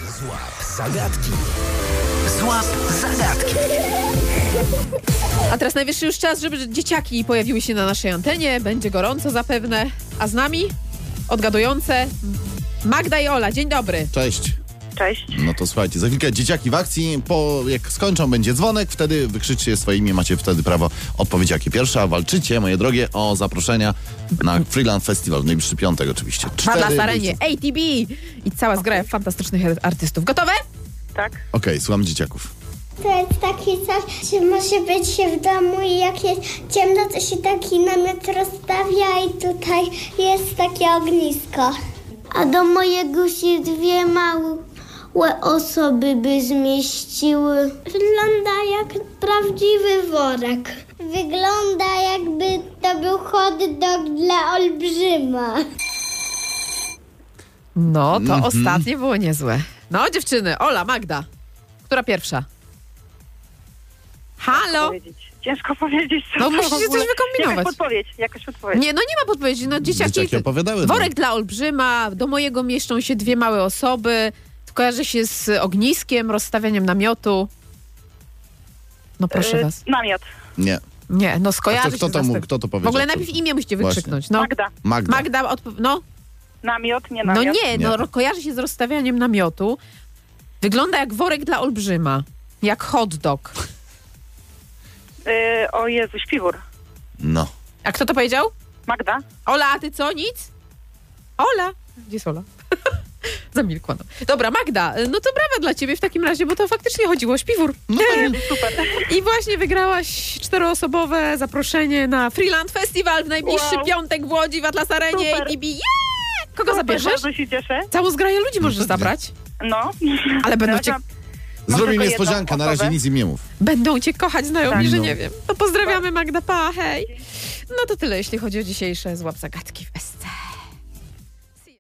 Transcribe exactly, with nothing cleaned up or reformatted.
Złap zagadki. Złap zagadki. A teraz najwyższy już czas, żeby dzieciaki pojawiły się na naszej antenie. Będzie gorąco zapewne. A z nami odgadujące Magda i Ola. Dzień dobry. Cześć. Cześć. No to słuchajcie, za chwilkę dzieciaki w akcji. Po, jak skończą, będzie dzwonek, wtedy wykrzyczcie swoje imię, macie wtedy prawo odpowiedzieć jakie pierwsze, a walczycie, moje drogie, o zaproszenia na Freeland Festival w najbliższy piątek oczywiście. Padla Starenie, A T B i cała zgraja fantastycznych artystów. Gotowe? Tak. Okej, okay, słucham dzieciaków. To jest taki coś, że może być się w domu i jak jest ciemno, to się taki namiot rozstawia i tutaj jest takie ognisko. A do mojego się dwie małe osoby by zmieściły. Wygląda jak prawdziwy worek. Wygląda jakby to był hot dog dla olbrzyma. No, to Mhm. ostatnie było niezłe. No, dziewczyny, Ola, Magda. Która pierwsza? Halo? Powiedzieć. Ciężko powiedzieć. Co No, to musicie w ogóle. coś wykombinować. Jakaś podpowiedź, jakaś podpowiedź. Nie, no nie ma podpowiedzi. No, dzieciaki, Dzieciaki opowiadały. worek dla olbrzyma, do mojego mieszczą się dwie małe osoby. To kojarzy się z ogniskiem, rozstawianiem namiotu. No proszę Y, was. Namiot. Nie. Nie, no A skojarzy kto, kto, się to z mógł, tym. kto to W powiedział? ogóle To- najpierw imię musicie Właśnie. wykrzyknąć. No. Magda. Magda. Magda, odpo- no. Namiot, nie No namiot. nie, Nie. no ro- kojarzy się z rozstawianiem namiotu. Wygląda jak worek dla olbrzyma. Jak hot dog. Y, o Jezu, śpiwór. No. A kto to powiedział? Magda. Ola, a ty co? Nic? Ola? Gdzie jest Ola? Zamilkła. No. Dobra, Magda, no to brawa dla ciebie w takim razie, bo to faktycznie chodziło o śpiwór. No, Super. I właśnie wygrałaś czteroosobowe zaproszenie na Freeland Festival w najbliższy Wow. piątek w Łodzi, w Atlas Arenie. Super. I yeah! Kogo Super, zabierzesz? Bardzo się cieszę. Całą zgraję ludzi możesz pewnie. zabrać. No. Ale będą Teraz cię, mam- mam Zrobię tylko niespodziankę, jedną na razie osobę. nic im nie mów. będą cię kochać znajomi, Tak. że No. nie wiem. To pozdrawiamy, Magda, pa, hej. No to tyle, jeśli chodzi o dzisiejsze Złap Zagadki w